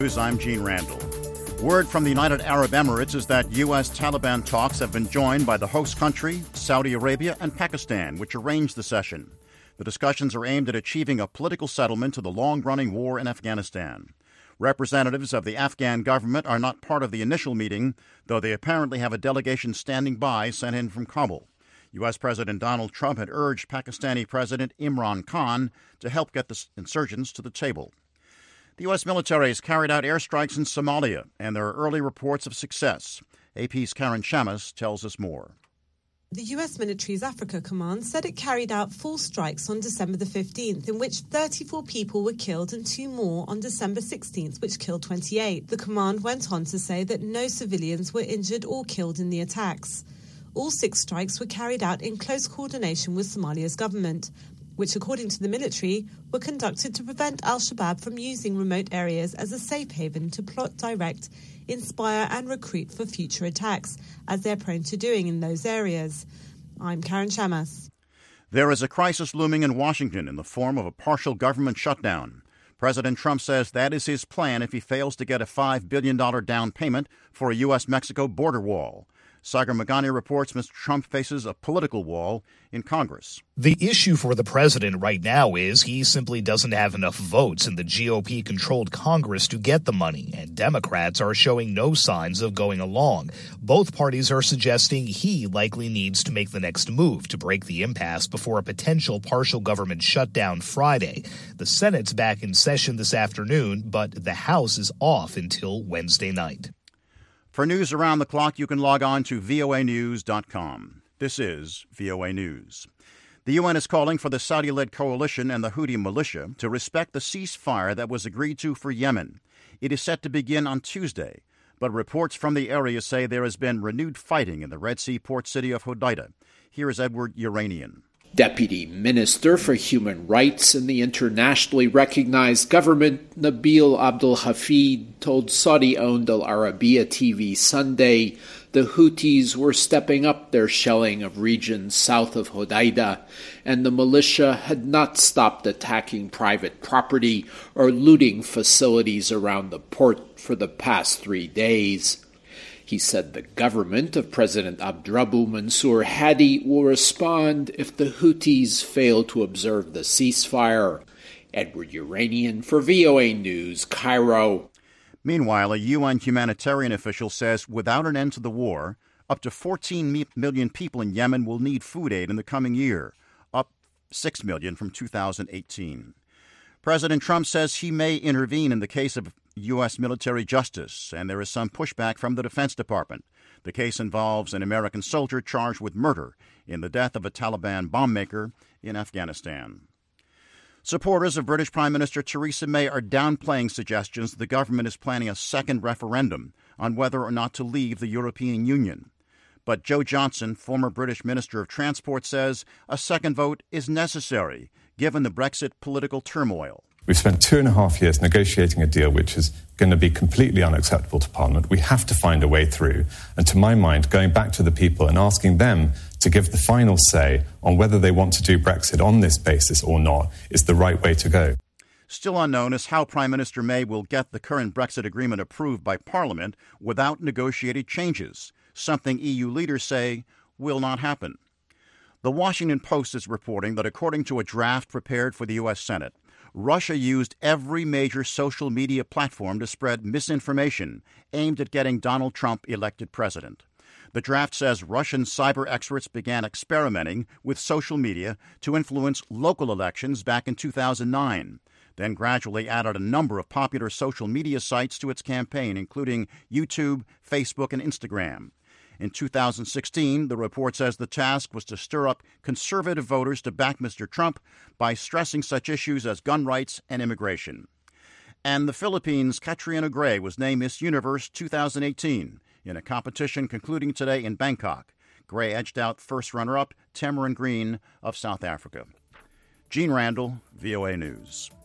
I'm Gene Randall. Word from the United Arab Emirates is that U.S. Taliban talks have been joined by the host country, Saudi Arabia, and Pakistan, which arranged the session. The discussions are aimed at achieving a political settlement to the long-running war in Afghanistan. Representatives of the Afghan government are not part of the initial meeting, though they apparently have a delegation standing by sent in from Kabul. U.S. President Donald Trump had urged Pakistani President Imran Khan to help get the insurgents to the table. The U.S. military has carried out airstrikes in Somalia, and there are early reports of success. AP's Karen Shamas tells us more. The U.S. military's Africa Command said it carried out 4 strikes on December the 15th, in which 34 people were killed and 2 more on December 16th, which killed 28. The command went on to say that no civilians were injured or killed in the attacks. All 6 strikes were carried out in close coordination with Somalia's government, which, according to the military, were conducted to prevent al-Shabaab from using remote areas as a safe haven to plot, direct, inspire and recruit for future attacks, as they're prone to doing in those areas. I'm Karen Shamas. There is a crisis looming in Washington in the form of a partial government shutdown. President Trump says that is his plan if he fails to get a $5 billion down payment for a U.S.-Mexico border wall. Sagar Meghani reports Mr. Trump faces a political wall in Congress. The issue for the president right now is he simply doesn't have enough votes in the GOP-controlled Congress to get the money, and Democrats are showing no signs of going along. Both parties are suggesting he likely needs to make the next move to break the impasse before a potential partial government shutdown Friday. The Senate's back in session this afternoon, but the House is off until Wednesday night. For news around the clock, you can log on to voanews.com. This is VOA News. The UN is calling for the Saudi-led coalition and the Houthi militia to respect the ceasefire that was agreed to for Yemen. It is set to begin on Tuesday, but reports from the area say there has been renewed fighting in the Red Sea port city of Hodeidah. Here is Edward Uranian. Deputy Minister for Human Rights in the internationally recognized government, Nabil Abdul Hafid, told Saudi-owned Al Arabiya TV Sunday the Houthis were stepping up their shelling of regions south of Hodeidah, and the militia had not stopped attacking private property or looting facilities around the port for the past 3 days. He said the government of President Abdrabbu Mansour Hadi will respond if the Houthis fail to observe the ceasefire. Edward Uranian for VOA News, Cairo. Meanwhile, a UN humanitarian official says without an end to the war, up to 14 million people in Yemen will need food aid in the coming year, up 6 million from 2018. President Trump says he may intervene in the case of U.S. military justice, and there is some pushback from the Defense Department. The case involves an American soldier charged with murder in the death of a Taliban bombmaker in Afghanistan. Supporters of British Prime Minister Theresa May are downplaying suggestions the government is planning a second referendum on whether or not to leave the European Union. But Joe Johnson, former British Minister of Transport, says a second vote is necessary, given the Brexit political turmoil. We've spent 2.5 years negotiating a deal which is going to be completely unacceptable to Parliament. We have to find a way through. And to my mind, going back to the people and asking them to give the final say on whether they want to do Brexit on this basis or not is the right way to go. Still unknown is how Prime Minister May will get the current Brexit agreement approved by Parliament without negotiated changes, something EU leaders say will not happen. The Washington Post is reporting that according to a draft prepared for the U.S. Senate, Russia used every major social media platform to spread misinformation aimed at getting Donald Trump elected president. The draft says Russian cyber experts began experimenting with social media to influence local elections back in 2009, then gradually added a number of popular social media sites to its campaign, including YouTube, Facebook, and Instagram. In 2016, the report says the task was to stir up conservative voters to back Mr. Trump by stressing such issues as gun rights and immigration. And the Philippines' Catriona Gray was named Miss Universe 2018 in a competition concluding today in Bangkok. Gray edged out first runner-up Tamarin Green of South Africa. Gene Randall, VOA News.